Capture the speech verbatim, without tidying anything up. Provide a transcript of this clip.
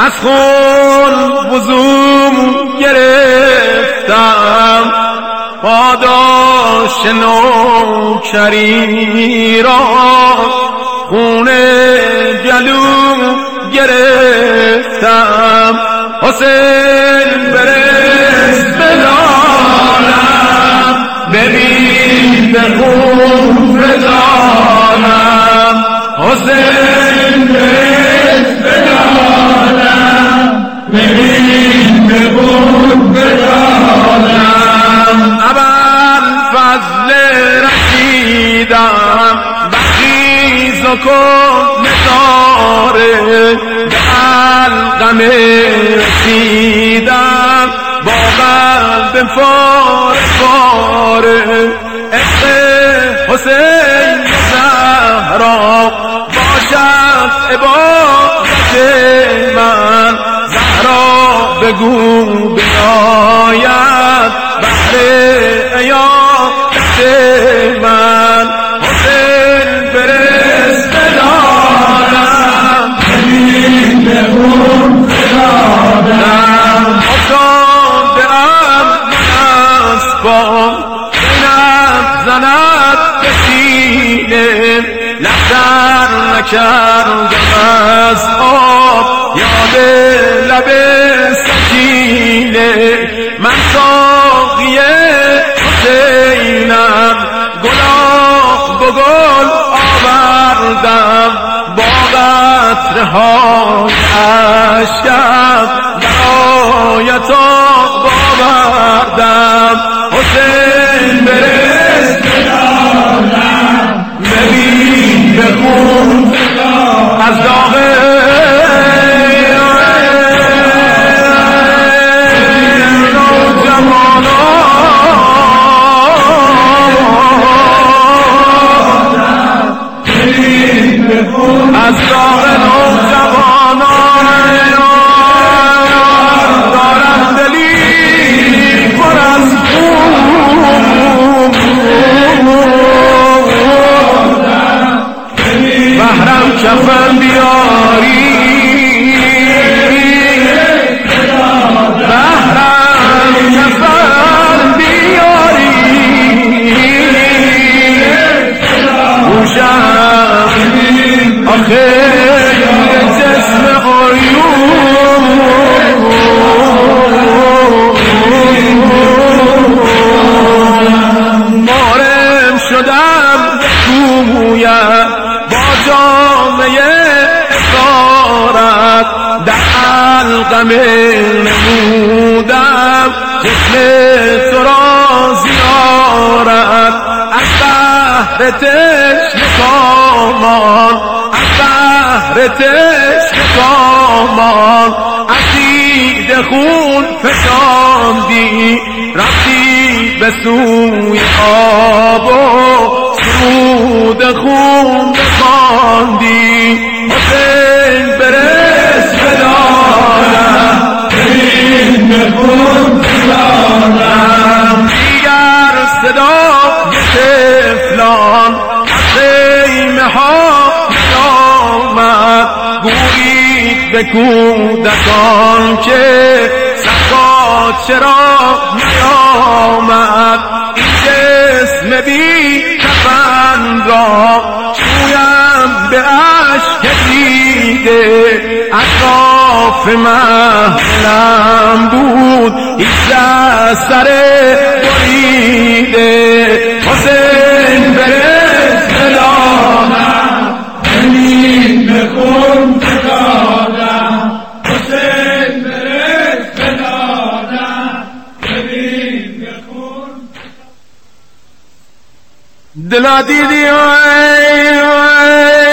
از خون وضوم گرفتم پاداش نوکری را خون گلو گرفتم حسین برس بدانم ببین به خون بدانم حسین برس بدانم ببین به خون بدانم اول فضل رسیدم بخیز و کن نثاره به القم رسیدم با قلب فار فاره عشق حسین زهرا باشد عبادت من زهرا بگو بیاید بحر عیادت من حسین برس بدانم ببین به خون بدانم افتاده ام من اسبام زینب زند به سینه لفتر نکردم از آب یاد لب سکینه من ساقی حسینم گلاب به گل آوردم با قطرهای اشکم برای تو باوردم حسین برس بدانم ببین به خون از داغ از داغ نوجوانان دارم دلی پر از خون بهرم کفن بیاری بهرم کفن بیاری گوشم آخه جسم عیون مارم شدم کویت با جامعه اسارت در حلقم نمودم جسم تو را زیارت از بحر تشنه کامان از بحر تشنه کامان عقید خون فشاندی رفتی به سوی آب و سرود خون بخواندی حسین برس بدانم ببین به خون بدانم دیگر صدای طفلان خیمه ها نیامد گویید به کودکان که زکات چرا نیامد این جسم بی کفن را شویم به اشک دیده اطراف محفلم بود هیچ سر بریده حسین برس بدانم ببین به خون بدانم حسین برس بدانم ببین به خون دلا دیدی